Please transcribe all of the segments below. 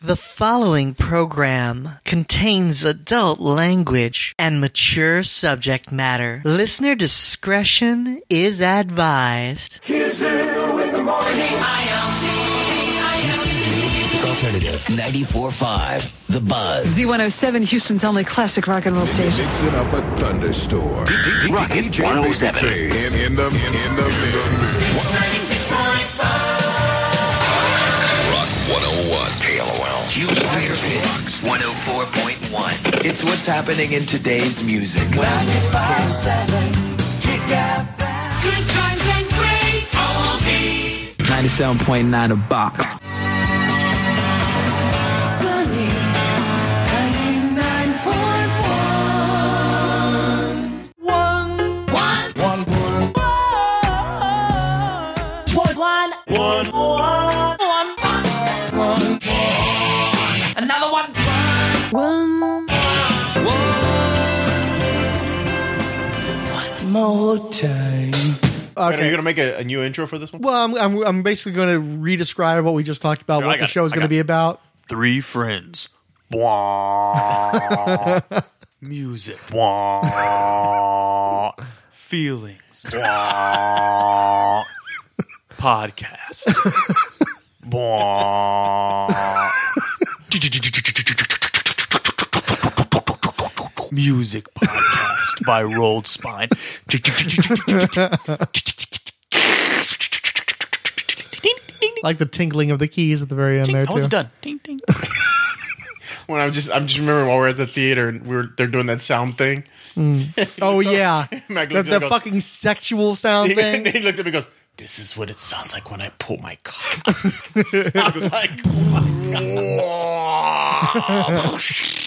The following program contains adult language and mature subject matter. Listener discretion is advised. Kizoo in the morning. Music Alternative 94.5 The Buzz. Z107, Houston's only classic rock and roll station. Mixing up a thunderstorm. Rocket 107. In the mix. 96.5. Rock 101. KLOL. Houston Rocks 104.1. It's what's happening in today's music. 95.7 Kick Out Back. Good times and great oldies. 97.9 a box. Sunny 99.1. Another one. More time. Are you going to make a new intro for this one? Well, I'm basically going to re-describe what we just talked about, Sure, what the show is going to be about. Three friends. Blah. Music. Blah. Feelings. Blah. Podcast. Blah. Music podcast by Rolled Spine. Like the tinkling of the keys at the very end there, too. I was done. Ding, ding. When I'm just remembering while we're at the theater and they're doing that sound thing. Oh, yeah. Michael The goes, fucking sexual sound thing. He looks at me and goes, "This is what it sounds like when I pull my cock." I was like, "Oh my God."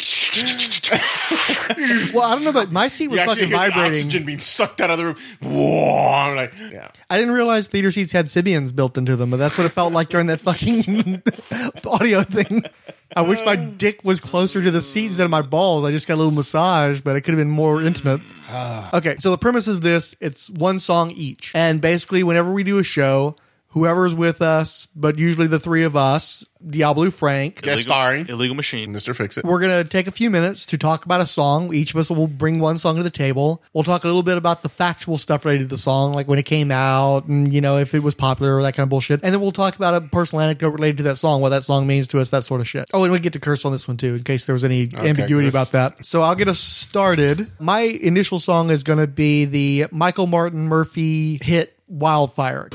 Well, I don't know, but my seat was You actually fucking hear the vibrating. oxygen being sucked out of the room. Whoa. I'm like, yeah. I didn't realize theater seats had Sybians built into them, but that's what it felt like during that fucking audio thing. I wish my dick was closer to the seat instead of my balls. I just got a little massage, but it could have been more intimate. Okay, so the premise of this, it's one song each. And basically, whenever we do a show, whoever's with us, but usually the three of us, Diablo Frank, Guest starring Illegal Machine. Mr. Fix-It. we're going to take a few minutes to talk about a song. Each of us will bring one song to the table. We'll talk a little bit about the factual stuff related to the song, like when it came out and, you know, if it was popular or that kind of bullshit. And then we'll talk about a personal anecdote related to that song, what that song means to us, that sort of shit. Oh, and we get to curse on this one too, in case there was any ambiguity about that. So I'll get us started. My initial song is going to be the Michael Martin Murphy hit Wildfire.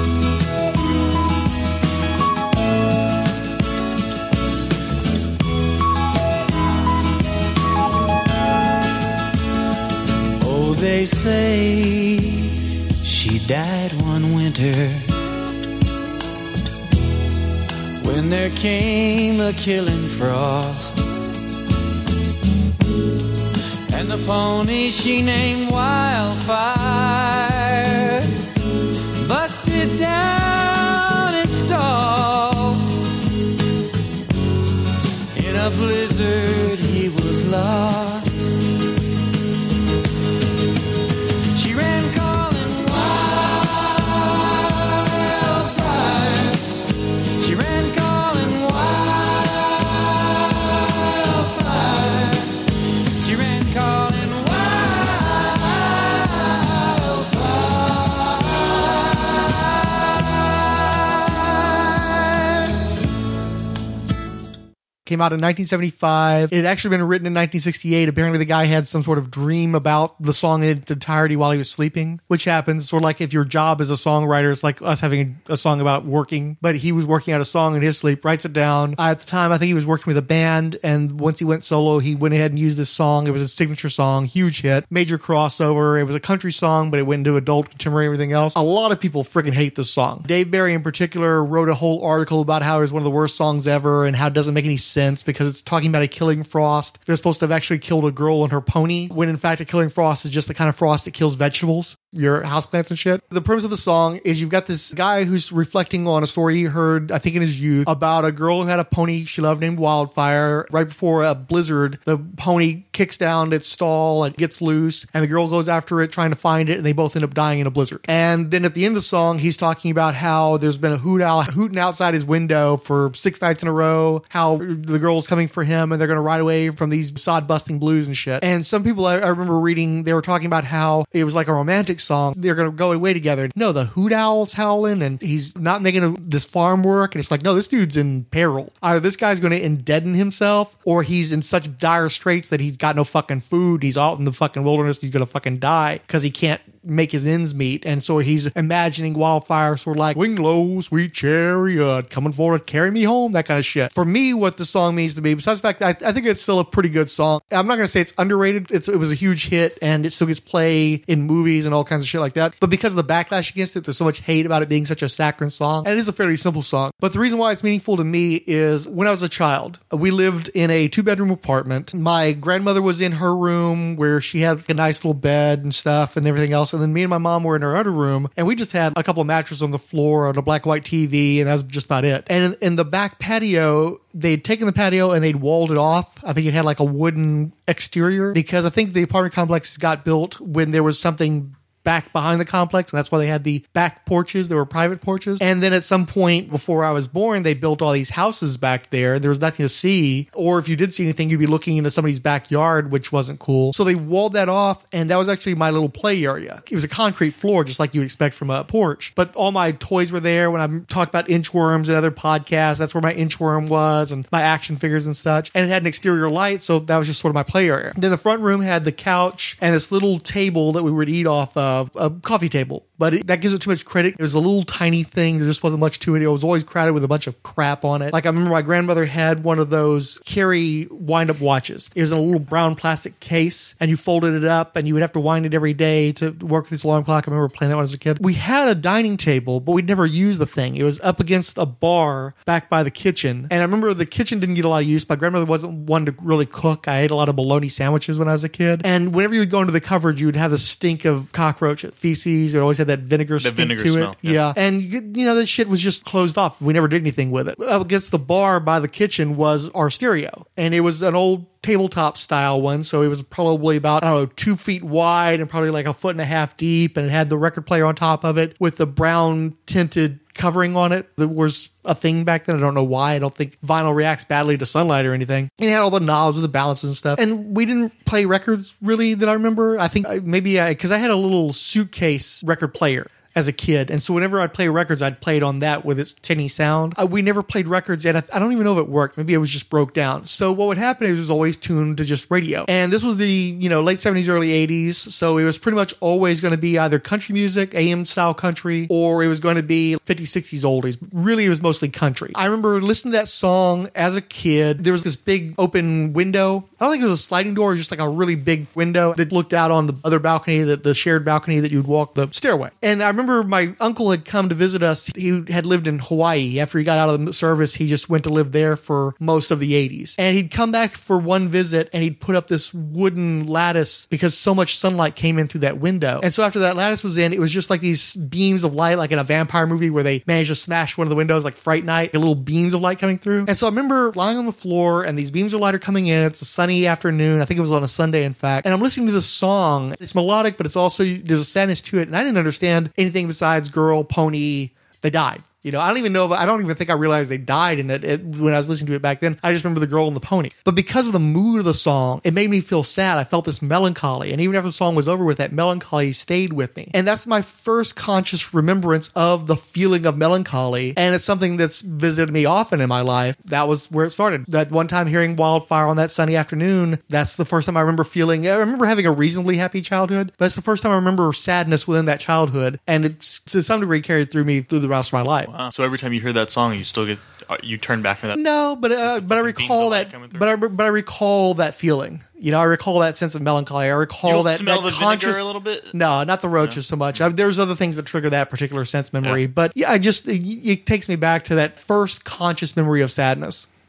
They say she died one winter when there came a killing frost, and the pony she named Wildfire busted down its stall. In a blizzard he was lost. She ran calling wildfire. She ran calling wildfire. She ran calling Came out in 1975. It had actually been written in 1968. Apparently, the guy had some sort of dream about the song in its entirety while he was sleeping, which happens. Sort of like if your job as a songwriter, it's like us having a song about working, but he was working out a song in his sleep, writes it down. At the time, I think he was working with a band, and once he went solo, he went ahead and used this song. It was his signature song, huge hit, major crossover. It was a country song, but it went into adult, contemporary, everything else. A lot of people freaking hate this song. Dave Barry, in particular, wrote a whole article about how it was one of the worst songs ever and how it doesn't make any sense sense because it's talking about a killing frost. They're supposed to have actually killed a girl and her pony, when in fact a killing frost is just the kind of frost that kills vegetables, your houseplants and shit. The premise of the song is you've got this guy who's reflecting on a story he heard, I think in his youth, about a girl who had a pony she loved named Wildfire. Right before a blizzard, the pony kicks down its stall and gets loose, and the girl goes after it trying to find it, and they both end up dying in a blizzard. And then at the end of the song, he's talking about how there's been a hoot owl hooting outside his window for 6 nights in a row, how the girl's coming for him, and they're going to ride away from these sod-busting blues and shit. And some people I remember reading, they were talking about how it was like a romantic song. They're going to go away together. No, the hoot owl's howling, and he's not making this farm work, and it's like, no, this dude's in peril. Either this guy's going to indeaden himself, or he's in such dire straits that he's got no fucking food. He's out in the fucking wilderness. He's going to fucking die because he can't make his ends meet. And so he's imagining Wildfire sort of like, wing low, sweet chariot, coming forward, carry me home, that kind of shit. For me, what the song means to me, besides the fact that I think it's still a pretty good song. I'm not going to say it's underrated. It was a huge hit, and it still gets play in movies and all kinds of shit like that. But because of the backlash against it, there's so much hate about it being such a saccharine song. And it is a fairly simple song. But the reason why it's meaningful to me is when I was a child, we lived in a 2-bedroom apartment. My grandmother was in her room where she had like a nice little bed and stuff and everything else. And then me and my mom were in our other room, and we just had a couple of mattresses on the floor on a black and white TV, and that was just about it. And in the back patio, they'd taken the patio and they'd walled it off. I think it had like a wooden exterior, because I think the apartment complex got built when there was something back behind the complex, and that's why they had the back porches. There were private porches. And then at some point before I was born, they built all these houses back there. There was nothing to see, or if you did see anything, you'd be looking into somebody's backyard, which wasn't cool. So they walled that off, and that was actually my little play area. It was a concrete floor, just like you would expect from a porch. But all my toys were there. When I talked about inchworms and other podcasts, that's where my inchworm was, and my action figures and such. And it had an exterior light, so that was just sort of my play area. Then the front room had the couch and this little table that we would eat off of, a coffee table. But that gives it too much credit. It was a little tiny thing. There just wasn't much to it. It was always crowded with a bunch of crap on it. Like I remember my grandmother had one of those Carry wind-up watches. It was in a little brown plastic case, and you folded it up, and you would have to wind it every day to work with this alarm clock. I remember playing that when I was a kid. We had a dining table, but we'd never used the thing. It was up against a bar back by the kitchen. And I remember the kitchen didn't get a lot of use. My grandmother wasn't one to really cook. I ate a lot of bologna sandwiches when I was a kid. And whenever you would go into the cupboard, you would have the stink of cockroach feces. It always had that vinegar stink to smell, it. Yeah. And you know, this shit was just closed off. We never did anything with it. Up against the bar by the kitchen was our stereo. And it was an old tabletop style one, so it was probably about, I don't know, 2 feet wide and probably like 1.5 feet deep, and it had the record player on top of it with the brown tinted covering on it. That was a thing back then. I don't know why. I don't think vinyl reacts badly to sunlight or anything. And it had all the knobs with the balances and stuff. And we didn't play records really that I remember. I think maybe because I had a little suitcase record player as a kid. And so whenever I'd play records, I'd play it on that with its tinny sound. We never played records, and I don't even know if it worked. Maybe it was just broke down. So what would happen is it was always tuned to just radio. And this was the, late 70s, early 80s. So it was pretty much always going to be either country music, AM style country, or it was going to be 50s, 60s oldies. Really, it was mostly country. I remember listening to that song as a kid. There was this big open window. I don't think it was a sliding door, it was just like a really big window that looked out on the other balcony, the shared balcony that you'd walk the stairway. And I remember my uncle had come to visit us. He had lived in Hawaii. After he got out of the service, he just went to live there for most of the 80s. And he'd come back for one visit, and he'd put up this wooden lattice because so much sunlight came in through that window. And so after that lattice was in, it was just like these beams of light, like in a vampire movie where they managed to smash one of the windows, like Fright Night, little beams of light coming through. And so I remember lying on the floor, and these beams of light are coming in. It's a sunny afternoon. I think it was on a Sunday, in fact. And I'm listening to this song. It's melodic, but it's also, there's a sadness to it. And I didn't understand anything besides girl, pony, they died. I don't even think I realized they died in it when I was listening to it back then. I just remember the girl and the pony. But because of the mood of the song, it made me feel sad. I felt this melancholy. And even after the song was over with, that melancholy stayed with me. And that's my first conscious remembrance of the feeling of melancholy. And it's something that's visited me often in my life. That was where it started. That one time hearing Wildfire on that sunny afternoon, that's the first time I remember feeling, I remember having a reasonably happy childhood. But it's the first time I remember sadness within that childhood. And it's to some degree carried through me through the rest of my life. Wow. So every time you hear that song, you still get you turn back into that. No, but I recall that. But I recall that feeling. I recall that sense of melancholy. I recall that smell that the conscious vinegar a little bit. No, not the roaches so much. There's other things that trigger that particular sense memory. Yeah. But yeah, it takes me back to that first conscious memory of sadness.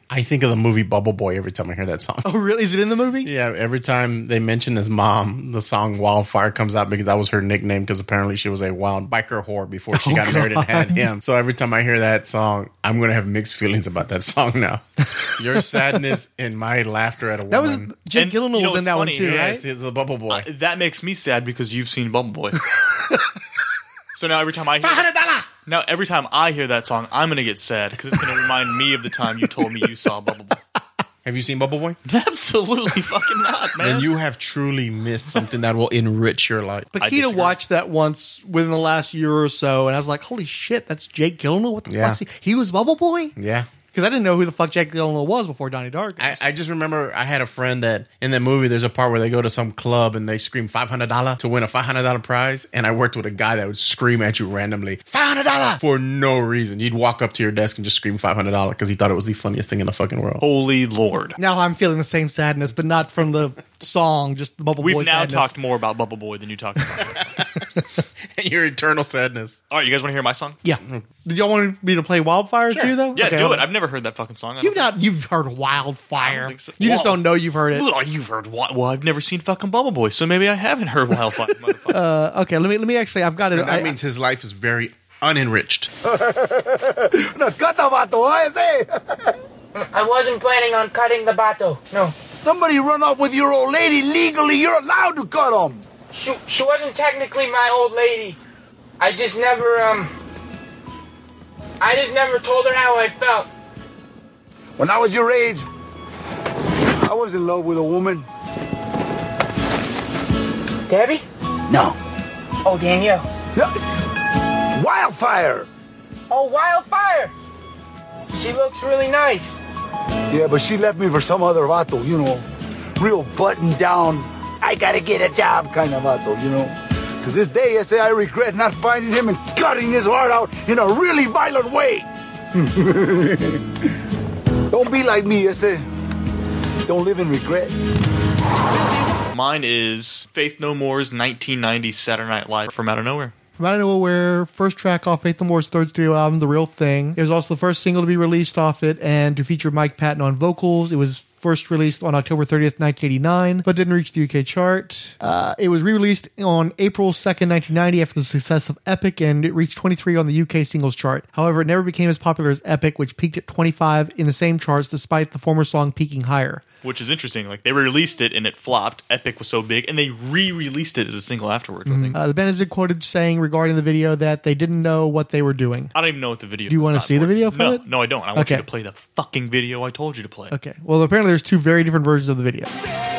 I think of the movie Bubble Boy every time I hear that song. Oh, really? Is it in the movie? Yeah, every time they mention his mom, the song Wildfire comes out because that was her nickname because apparently she was a wild biker whore before she got married and had him. So every time I hear that song, I'm going to have mixed feelings about that song now. Your sadness and my laughter at a woman. That was Jake Gyllenhaal was in that one too, yes, right? he's a Bubble Boy. That makes me sad because you've seen Bubble Boy. So now every time I hear that song, I'm going to get sad because it's going to remind me of the time you told me you saw Bubble Boy. Have you seen Bubble Boy? Absolutely fucking not, man. Then you have truly missed something that will enrich your life. Paquita watched that once within the last year or so, and I was like, holy shit, that's Jake Gyllenhaal? What the fuck? He was Bubble Boy? Yeah. Because I didn't know who the fuck Jake Gyllenhaal was before Donnie Darko. I just remember I had a friend that in that movie there's a part where they go to some club and they scream $500 to win a $500 prize, and I worked with a guy that would scream at you randomly $500 for no reason. You'd walk up to your desk and just scream $500 because he thought it was the funniest thing in the fucking world. Holy Lord. Now I'm feeling the same sadness, but not from the song, just the Bubble Boy We've now sadness. talked more about Bubble Boy than you talked about. Your eternal sadness. All right, you guys want to hear my song? Yeah. Did y'all want me to play Wildfire too, though? Yeah, Okay, do it. I've never heard that fucking song. You've heard Wildfire. I don't think so. You just don't know you've heard it. Well, you've heard what? Well, I've never seen fucking Bubble Boy, so maybe I haven't heard Wildfire. Motherfucker. Okay, let me actually, I've got it. That means his life is very unenriched. I wasn't planning on cutting the bato. No. Somebody run off with your old lady legally. You're allowed to cut them. She wasn't technically my old lady. I just never told her how I felt. When I was your age, I was in love with a woman. Debbie? No. Oh, Danielle. No. Wildfire. Oh, Wildfire. She looks really nice. Yeah, but she left me for some other vato, you know. Real buttoned down, I gotta get a job kind of vato, you know. To this day, I say I regret not finding him and cutting his heart out in a really violent way. Don't be like me, I say. Don't live in regret. Mine is Faith No More's 1990 Saturday Night Live from Out of Nowhere. From Out of Nowhere, first track off Faith No More's third studio album, The Real Thing. It was also the first single to be released off it and to feature Mike Patton on vocals. It was first released on October 30th, 1989, but didn't reach the UK chart. It was re-released on April 2nd, 1990 after the success of Epic, and it reached 23 on the UK singles chart. However, it never became as popular as Epic, which peaked at 25 in the same charts despite the former song peaking higher. Which is interesting. Like, they released it and it flopped. Epic was so big, and they re-released it as a single afterwards, I think. The band has been quoted saying regarding the video that they didn't know what they were doing. I don't even know what the video is. Do you want to see the video for it? No, I don't. I want you to play the fucking video I told you to play. Okay. Well, apparently there's two very different versions of the video.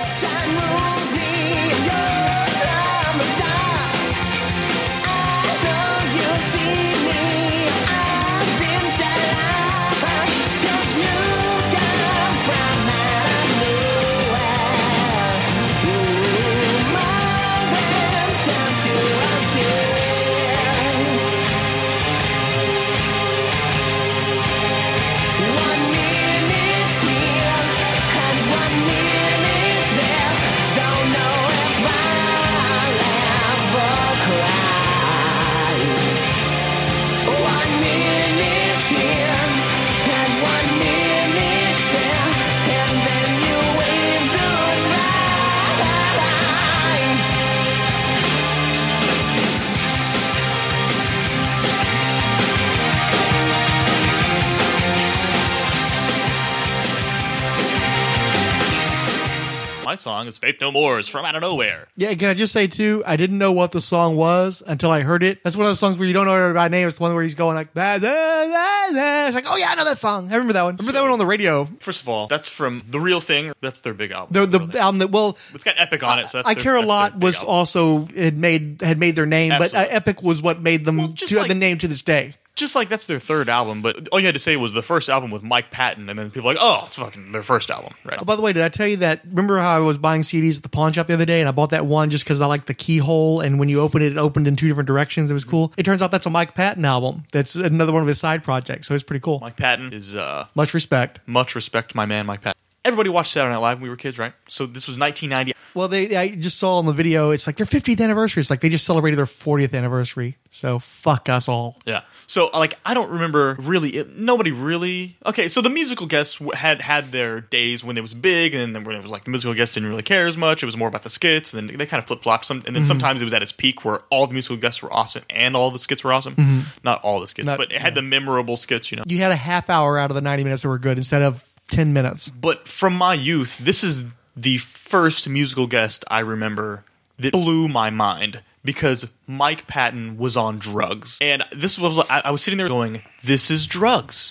My song is Faith No More's From Out of Nowhere. Yeah, can I just say, too, I didn't know what the song was until I heard it. That's one of those songs where you don't know it by name. It's the one where he's going like, bah, bah, bah, bah. It's like, oh, yeah, I know that song. I remember that one. I remember that one on the radio. First of all, that's from The Real Thing. That's their big album. The album that, well... It's got Epic on it, so that's I Care a Lot was album. Also, had made their name, Absolutely. but Epic was what made them have the name to this day. Just like that's their third album, but all you had to say was the first album with Mike Patton, and then people were like, oh, it's fucking their first album, right? Oh, by the way, did I tell you that? Remember how I was buying CDs at the pawn shop the other day, and I bought that one just because I liked the keyhole, and when you open it, it opened in two different directions. It was cool. It turns out that's a Mike Patton album. That's another one of his side projects, so it's pretty cool. Mike Patton is much respect. Much respect to my man, Mike Patton. Everybody watched Saturday Night Live when we were kids, right? So this was 1990. Well, I just saw on the video, it's like their 50th anniversary. It's like they just celebrated their 40th anniversary. So fuck us all. Yeah. So, like, I don't remember really, nobody really. Okay, so the musical guests had their days when it was big, and then when it was like the musical guests didn't really care as much. It was more about the skits, and then they kind of flip flopped some. And then sometimes it was at its peak where all the musical guests were awesome and all the skits were awesome. Not all the skits, but it had the memorable skits, you know. You had a half hour out of the 90 minutes that were good instead of 10 minutes. But from my youth, this is the first musical guest I remember that blew my mind. Because Mike Patton was on drugs. And this was, I was sitting there going, this is drugs.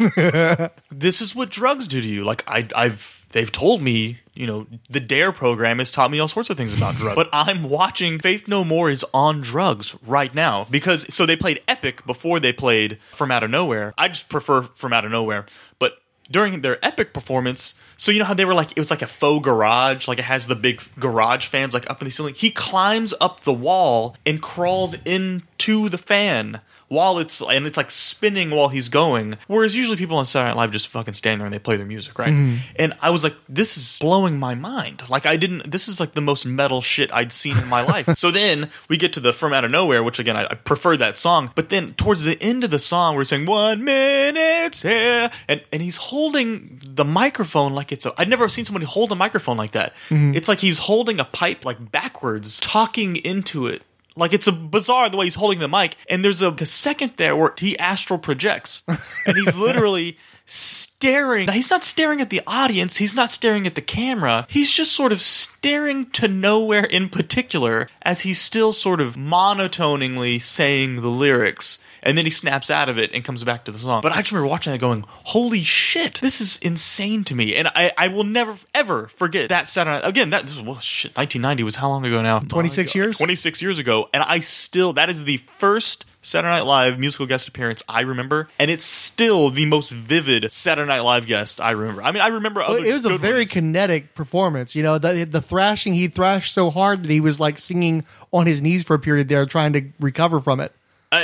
This is what drugs do to you. Like, they've told me, you know, the DARE program has taught me all sorts of things about drugs. But I'm watching Faith No More is on drugs right now. Because, so they played Epic before they played From Out of Nowhere. I just prefer From Out of Nowhere. But during their Epic performance, so you know how they were like, it was like a faux garage, like it has the big garage fans like up in the ceiling. He climbs up the wall and crawls into the fan while it's like spinning while he's going. Whereas usually people on Saturday Night Live just fucking stand there and they play their music, right? And I was like, this is blowing my mind. Like this is like the most metal shit I'd seen in my life. So then we get to the From Out of Nowhere, which again, I prefer that song. But then towards the end of the song, we're saying 1 minute here. And he's holding the microphone like I'd never seen somebody hold a microphone like that. It's like he's holding a pipe like backwards, talking into it. Like, it's a bizarre the way he's holding the mic. And there's a second there where he astral projects. And he's literally staring. Now, he's not staring at the audience. He's not staring at the camera. He's just sort of staring to nowhere in particular as he's still sort of monotoningly saying the lyrics. And then he snaps out of it and comes back to the song. But I just remember watching that going, holy shit, this is insane to me. And I will never, ever forget that Saturday night. Again, this was, 1990 was how long ago now? 26 years? 26 years ago. And that is the first Saturday Night Live musical guest appearance I remember. And it's still the most vivid Saturday Night Live guest I remember. I mean, I remember other it was a very kinetic performance. You know, the thrashing, he thrashed so hard that he was like singing on his knees for a period there trying to recover from it.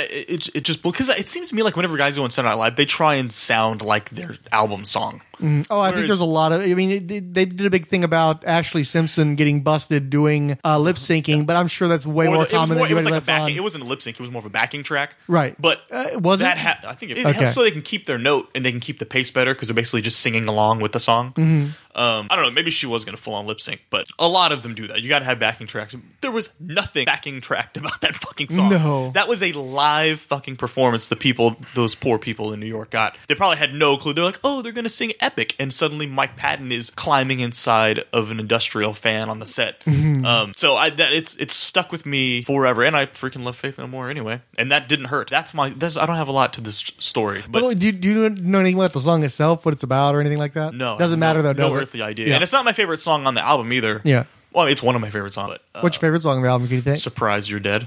It just, because it seems to me like whenever guys go on Saturday Night Live, they try and sound like their album song. I think there's a lot of, I mean, they did a big thing about Ashley Simpson getting busted doing lip syncing, but I'm sure that's way more common than anybody lets on. It wasn't a lip sync, it was more of a backing track. Right. But was it? I think it helps so they can keep their note and they can keep the pace better because they're basically just singing along with the song. I don't know, maybe she was going to full on lip sync, but a lot of them do that. You got to have backing tracks. There was nothing backing tracked about that fucking song. No. That was a live fucking performance those poor people in New York got. They probably had no clue. They're like, oh, they're going to sing Epic. And suddenly Mike Patton is climbing inside of an industrial fan on the set. So it's stuck with me forever. And I freaking love Faith No More anyway. And that didn't hurt. I don't have a lot to this story. But do you know anything about the song itself, what it's about or anything like that? No. Doesn't matter though, does it? No earthly idea. Yeah. And it's not my favorite song on the album either. Yeah. Well, it's one of my favorite songs. But, what's your favorite song on the album, can you think? Surprise, You're Dead.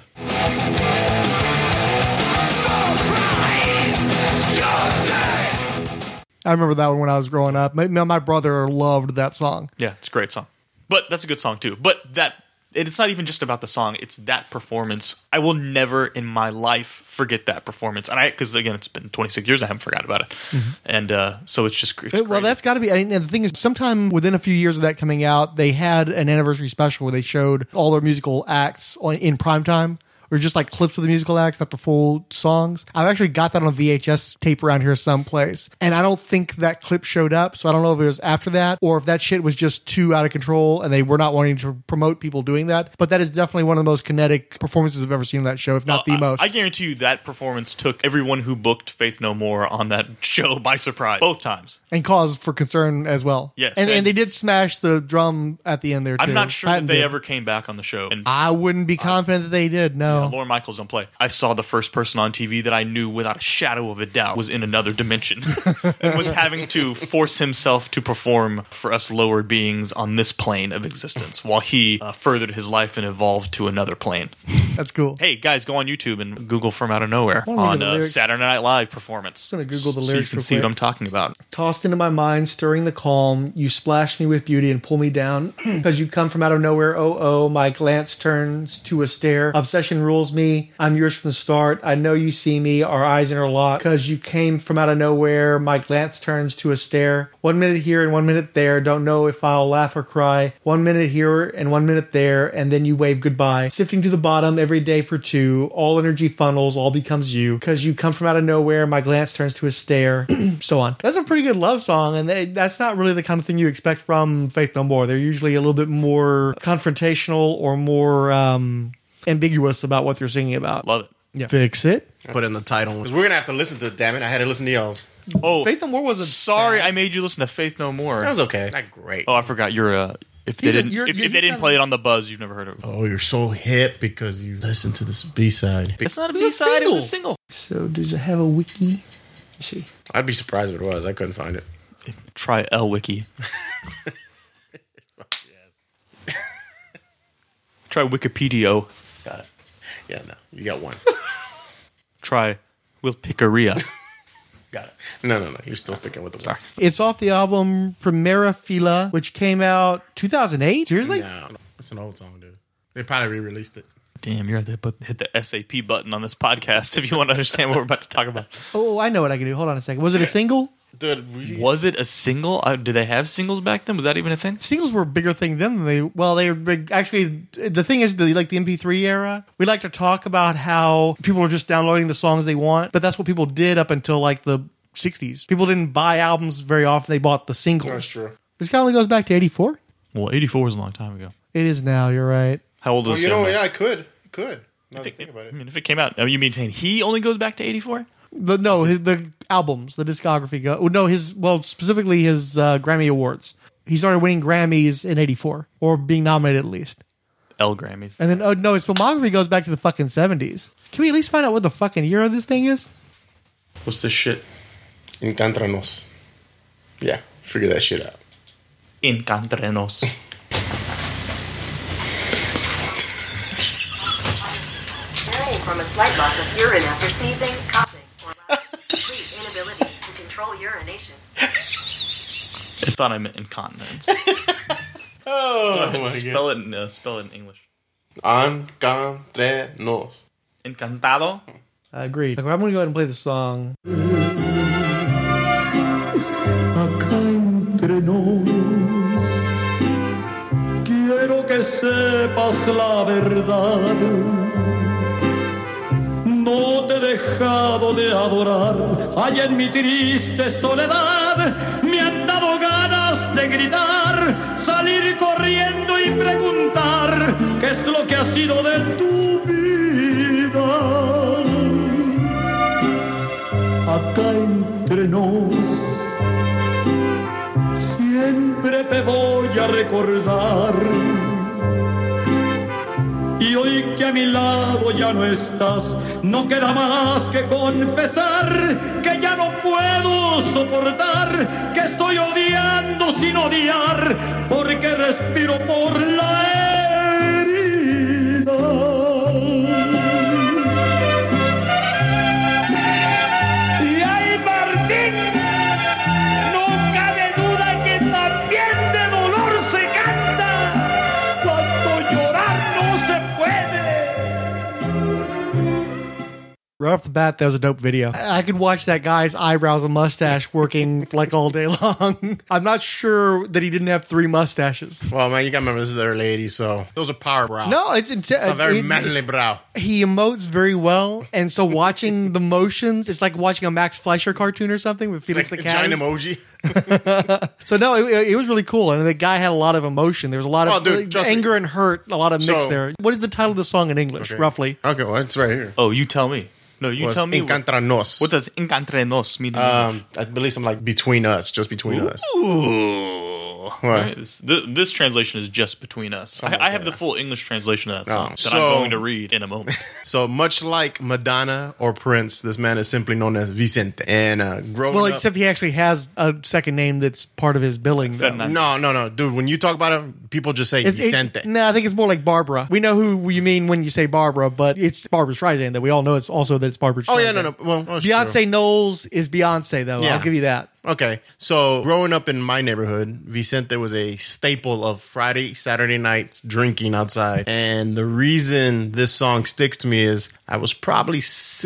I remember that one when I was growing up. My brother loved that song. Yeah, it's a great song. But that's a good song too. But it's not even just about the song. It's that performance. I will never in my life forget that performance. And because again, it's been 26 years, I haven't forgotten about it. And so it's just crazy. Well, that's got to be. I mean, and the thing is, sometime within a few years of that coming out, they had an anniversary special where they showed all their musical acts in primetime. Or just like clips of the musical acts, not the full songs. I've actually got that on a VHS tape around here someplace. And I don't think that clip showed up. So I don't know if it was after that or if that shit was just too out of control and they were not wanting to promote people doing that. But that is definitely one of the most kinetic performances I've ever seen on that show, if not the most. I guarantee you that performance took everyone who booked Faith No More on that show by surprise. Both times. And caused for concern as well. Yes. And they did smash the drum at the end there too. I'm not sure that they ever came back on the show. And I wouldn't be confident that they did, no. Yeah, Lorne Michaels don't play. I saw the first person on TV that I knew without a shadow of a doubt was in another dimension and was having to force himself to perform for us lower beings on this plane of existence while he furthered his life and evolved to another plane. That's cool. Hey, guys, go on YouTube and Google From Out of Nowhere wanna look at on the lyrics. Saturday Night Live performance. I'm going to Google the So you lyrics can real see quick. what I'm talking about. Tossed into my mind, stirring the calm. You splash me with beauty and pull me down. Because you come from out of nowhere. Oh, my glance turns to a stare. Obsession rules me. I'm yours from the start. I know you see me. Our eyes interlock. Because you came from out of nowhere. My glance turns to a stare. 1 minute here and 1 minute there. Don't know if I'll laugh or cry. 1 minute here and 1 minute there. And then you wave goodbye. Sifting to the bottom every day for two. All energy funnels. All becomes you. Because you come from out of nowhere. My glance turns to a stare. So on. That's a pretty good love song. And that's not really the kind of thing you expect from Faith No More. They're usually a little bit more confrontational or more ambiguous about what they're singing about. Love it. Yeah. Fix it. Put in the title. Because we're going to have to listen to it, damn it. I had to listen to y'all's. Oh, Faith No More wasn't sorry, bad. I made you listen to Faith No More. That was okay. Not great. Oh, I forgot. You're a. If they He's a- didn't, you're- if he's they didn't kinda- play it on the buzz, you've never heard of it. Oh, you're so hip because you listen to this B-side. It's not a It was a B-side, it was a single. single. So does it have a wiki? Let's see. I'd be surprised if it was. I couldn't find it. Try L-Wiki. Try Wikipedia. Got it. Yeah, no. You got one. Try Wilpickeria. Got it. No. You're still sticking with the Sorry. It's off the album Primera Fila, which came out 2008. Seriously? No, it's an old song, dude. They probably re-released it. Damn, you're going to have to hit the SAP button on this podcast if you want to understand what we're about to talk about. Oh, I know what I can do. Hold on a second. Was it a single? Dude, Was it a single? Did they have singles back then? Was that even a thing? Singles were a bigger thing then than they were big. Actually, the thing is, like the MP3 era, we like to talk about how people are just downloading the songs they want, but that's what people did up until like the 60s. People didn't buy albums very often. They bought the singles. That's true. This guy only goes back to 84. Well, 84 was a long time ago. It is now. You're right. How old Well, is you he? know, now? yeah, I could. Now that I think about I it. mean, if it came out, you mean saying he only goes back to 84? The albums, the discography go. Specifically his Grammy Awards. He started winning Grammys in 84, or being nominated at least. L Grammys. And then, his filmography goes back to the fucking 70s. Can we at least find out what the fucking year of this thing is? What's this shit? Encántranos. Yeah, figure that shit out. Encantrenos. From a slight loss of urine after sneezing, coughing, or complete inability to control urination. I thought I meant incontinence. Oh, my spell it in English. Encantrenos. Encantado. I agree. I'm going to go ahead and play the song. Acá entre nos, quiero que sepas la verdad. No te he dejado de adorar, allá en mi triste soledad me han dado ganas de gritar, salir corriendo y preguntar qué es lo que ha sido de tu vida. Acá entre nos, siempre te voy a recordar. Y hoy que a mi lado ya no estás, no queda más que confesar que ya no puedo soportar, que estoy odiando sin odiar, porque respiro por la herida. Y ay, Martín, no cabe duda que también de dolor se canta, cuando llorar no se puede. Right off the bat, that was a dope video. I could watch that guy's eyebrows and mustache working like all day long. I'm not sure that he didn't have 3 mustaches. Well, man, you got to remember this is the early 80s, so those are power brow. No, it's a very manly brow. He emotes very well, and so watching the motions, it's like watching a Max Fleischer cartoon or something with Felix Like the a Cat. giant emoji. So no, it was really cool, and the guy had a lot of emotion. There was a lot of anger and hurt, a lot of mix there. What is the title of the song in English, roughly? Okay, well, it's right here. Oh, you tell me. No, you tell me. Encantranos. What does encantrenos mean? I believe something like between us, just between us. Ooh. Right? This translation is just between us. I have the full English translation of that song that I'm going to read in a moment. So much like Madonna or Prince, this man is simply known as Vicente. And growing up, except he actually has a second name that's part of his billing. No, dude. When you talk about him, people just say Vicente. No, I think it's more like Barbara. We know who you mean when you say Barbara, but it's Barbara Streisand that we all know. It's also that it's Barbara Streisand. Oh yeah, no. Well, Beyonce Knowles is Beyonce though. Yeah. I'll give you that. Okay, so growing up in my neighborhood, Vicente was a staple of Friday, Saturday nights drinking outside. And the reason this song sticks to me is I was probably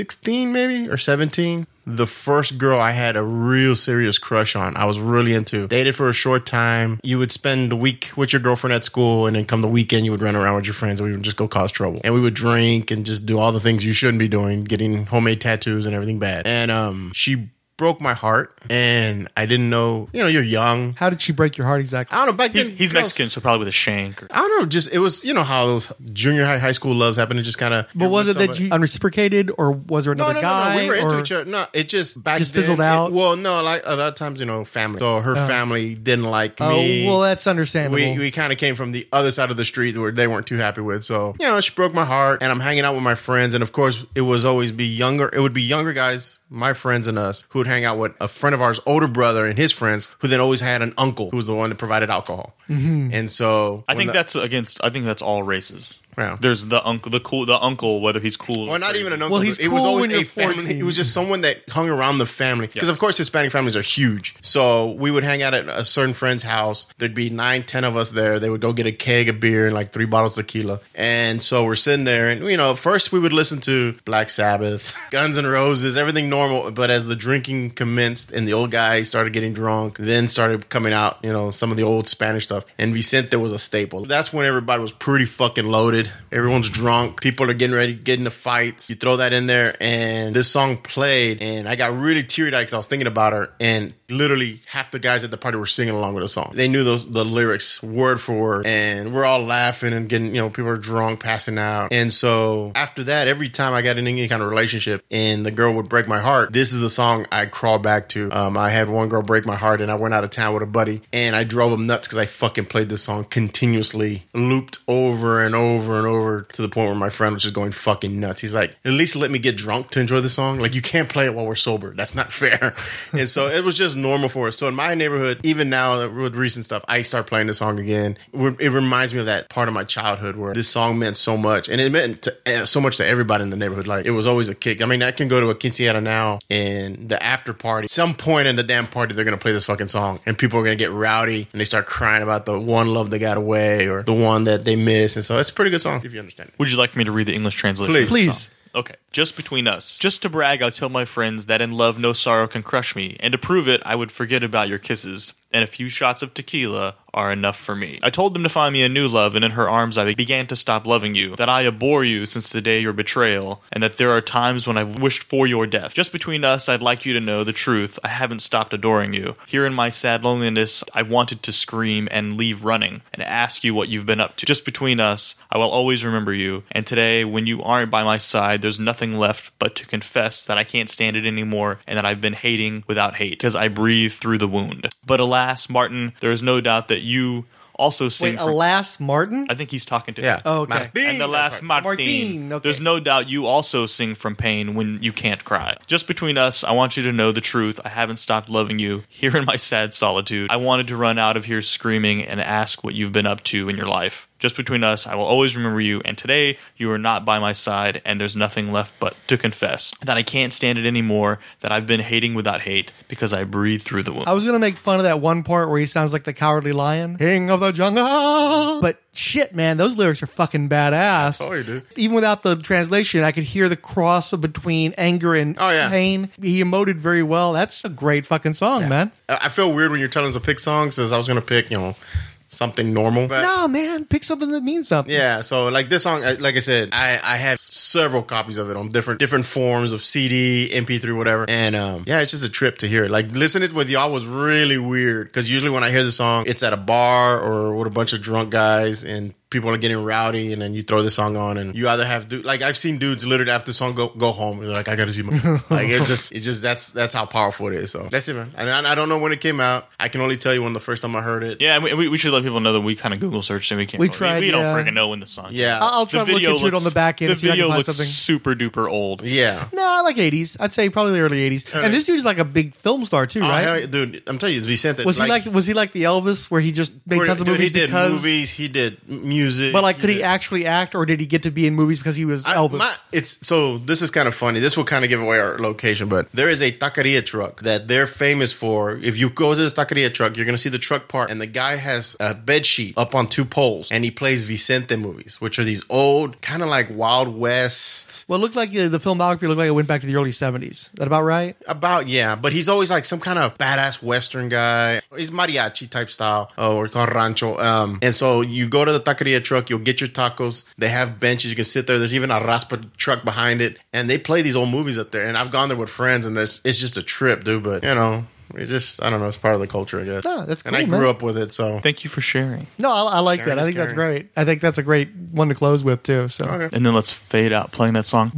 16 maybe or 17. The first girl I had a real serious crush on, I was really into. Dated for a short time. You would spend the week with your girlfriend at school, and then come the weekend, you would run around with your friends, and we would just go cause trouble. And we would drink and just do all the things you shouldn't be doing, getting homemade tattoos and everything bad. And she broke my heart, and I didn't know, you're young. How did she break your heart exactly? I don't know. Back then, he's Mexican, so probably with a shank. I don't know. Just, it was, how those junior high school loves happen to just kind of. But was it that you unreciprocated, or was there another guy? No. We were into each other. No, it just back just then, fizzled out. Like a lot of times, family. So her family didn't like me. Oh, well, that's understandable. We kind of came from the other side of the street where they weren't too happy with. So, she broke my heart, and I'm hanging out with my friends, and of course, it would be younger guys, my friends and us, who would hang out with a friend of ours, older brother, and his friends, who then always had an uncle who was the one that provided alcohol. Mm-hmm. And so I think that's all races. Yeah. There's the uncle, whether he's cool. Well, not even an uncle. Well, he's it was cool always when a you're family. 14. It was just someone that hung around the family. Because, of course, Hispanic families are huge. So we would hang out at a certain friend's house. There'd be 9, 10 of us there. They would go get a keg of beer and like 3 bottles of tequila. And so we're sitting there. And, first we would listen to Black Sabbath, Guns N' Roses, everything normal. But as the drinking commenced and the old guys started getting drunk, then started coming out, some of the old Spanish stuff. And Vicente was a staple. That's when everybody was pretty fucking loaded. Everyone's drunk. People are getting ready, getting into fights. You throw that in there, and this song played, and I got really teary-eyed because I was thinking about her, and literally half the guys at the party were singing along with the song. They knew the lyrics word for word, and we're all laughing and getting, people are drunk, passing out. And so after that, every time I got in any kind of relationship and the girl would break my heart, this is the song I crawl back to. I had one girl break my heart, and I went out of town with a buddy, and I drove him nuts because I fucking played this song continuously, looped over and over and over, to the point where my friend was just going fucking nuts. He's like, at least let me get drunk to enjoy the song. Like, you can't play it while we're sober. That's not fair. And so it was just normal for us. So in my neighborhood, even now with recent stuff, I start playing the song again. It reminds me of that part of my childhood where this song meant so much. And it meant so much to everybody in the neighborhood. Like, it was always a kick. I mean, I can go to a quinceañera now, and the after party, some point in the damn party, they're going to play this fucking song, and people are going to get rowdy, and they start crying about the one love they got away or the one that they miss. And so it's a pretty good song, if you understand it. Would you like for me to read the English translation? Please. Okay, just between us. Just to brag, I'll tell my friends that in love no sorrow can crush me, and to prove it, I would forget about your kisses, and a few shots of tequila are enough for me. I told them to find me a new love, and in her arms I began to stop loving you, that I abhor you since the day of your betrayal, and that there are times when I've wished for your death. Just between us, I'd like you to know the truth. I haven't stopped adoring you. Here in my sad loneliness, I wanted to scream and leave running, and ask you what you've been up to. Just between us, I will always remember you, and today, when you aren't by my side, there's nothing left but to confess that I can't stand it anymore, and that I've been hating without hate, because I breathe through the wound. But alas, Martin, there is no doubt that you also sing. Wait, alas, Martin? I think he's talking to him. Oh, okay. Martin, and alas, Martin. Okay. There's no doubt you also sing from pain when you can't cry. Just between us, I want you to know the truth. I haven't stopped loving you. Here in my sad solitude, I wanted to run out of here screaming and ask what you've been up to in your life. Just between us, I will always remember you, and today you are not by my side, and there's nothing left but to confess that I can't stand it anymore, that I've been hating without hate, because I breathe through the wound. I was going to make fun of that one part where he sounds like the Cowardly Lion. King of the jungle! But shit, man, those lyrics are fucking badass. Oh, you do. Even without the translation, I could hear the cross between anger and pain. He emoted very well. That's a great fucking song, man. I feel weird when you're telling us to pick songs, because I was going to pick, something normal. But no, man, pick something that means something. Yeah, so like this song, like I said, I have several copies of it on different forms of CD, MP3, whatever. And it's just a trip to hear it. Like, listening with y'all was really weird, because usually when I hear the song, it's at a bar or with a bunch of drunk guys, and people are getting rowdy, and then you throw the song on, and you either have like I've seen dudes literally after the song go home. They're like, I gotta see my like it's just that's how powerful it is. So that's it, man. And I don't know when it came out. I can only tell you when the first time I heard it. Yeah, we should let people know that we kind of Google searched and we can't. We tried. We don't freaking know when the song. Yeah, I'll try to look into it on the back end. The and see if I video can find looks something. super duper old. Yeah, Nah, like 80s. I'd say probably the early 80s. And this dude is like a big film star too, right? hell, dude, I'm telling you, Vicente. Was he like the Elvis where he just made tons of movies? He did because, movies. He did music. But like, could he actually act, or did he get to be in movies because he was Elvis? So this is kind of funny. This will kind of give away our location, but there is a taqueria truck that they're famous for. If you go to this taqueria truck, you're going to see the truck part, and the guy has a bed sheet up on 2 poles, and he plays Vicente movies, which are these old, kind of like Wild West. Well, it looked like the filmography looked like it went back to the early 70s. Is that about right? Yeah, but he's always like some kind of badass Western guy. He's mariachi type style, or called rancho. And so you go to the taqueria truck, you'll get your tacos. They have benches, you can sit there. There's even a raspa truck behind it, and they play these old movies up there. And I've gone there with friends, and it's just a trip, dude. But you know, it's just, I don't know, it's part of the culture, I guess. Oh, that's cool, and I grew up with it, so thank you for sharing. No, I like Sharing that. I is think that's caring. great. I think that's a great one to close with too. So, okay. And then let's fade out playing that song.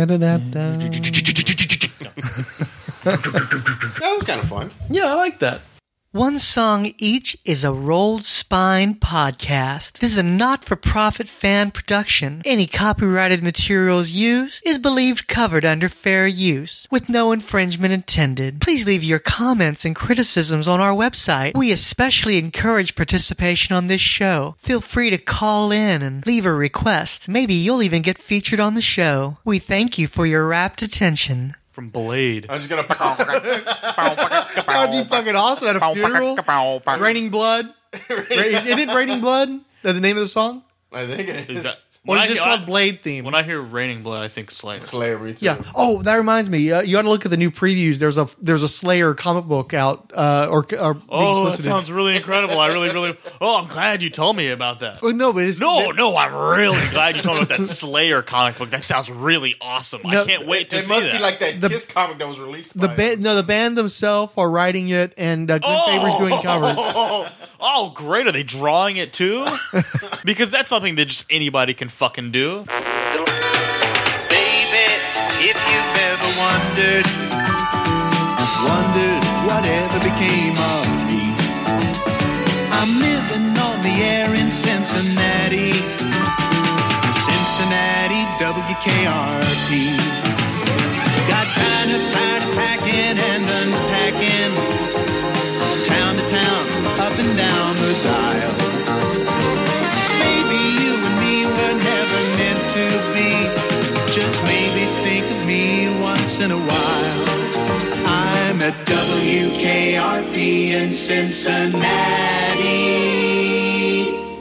That was kind of fun. Yeah, I like that. One Song Each is a Rolled Spine podcast. This is a not-for-profit fan production. Any copyrighted materials used is believed covered under fair use, with no infringement intended. Please leave your comments and criticisms on our website. We especially encourage participation on this show. Feel free to call in and leave a request. Maybe you'll even get featured on the show. We thank you for your rapt attention. From Blade. I'm just gonna. That'd be fucking awesome at a funeral. Raining Blood. Isn't it Raining Blood? The name of the song? I think it is. Or is it just called Blade Theme? When I hear Raining Blood, I think Slayer. Slayer, me too. Yeah. Oh, that reminds me. You ought to look at the new previews. There's a Slayer comic book out. Or being that solicited. sounds really incredible. I really. Oh, I'm glad you told me about that. Oh, no, but it's No, I'm really glad you told me about that Slayer comic book. That sounds really awesome. No, I can't wait to It see must that. be like that Kiss comic that was released. The band themselves are writing it, and Glenn Faber's doing covers. Oh, great. Are they drawing it too? Because that's something that just anybody can fucking do. Baby, if you've ever wondered whatever became of me, I'm living on the air in Cincinnati, WKRP. Got kind of tired of packing and unpacking, town to town, up and down the dial. Maybe you and me were never meant to be. Just maybe think of me once in a while. I'm at WKRP in Cincinnati.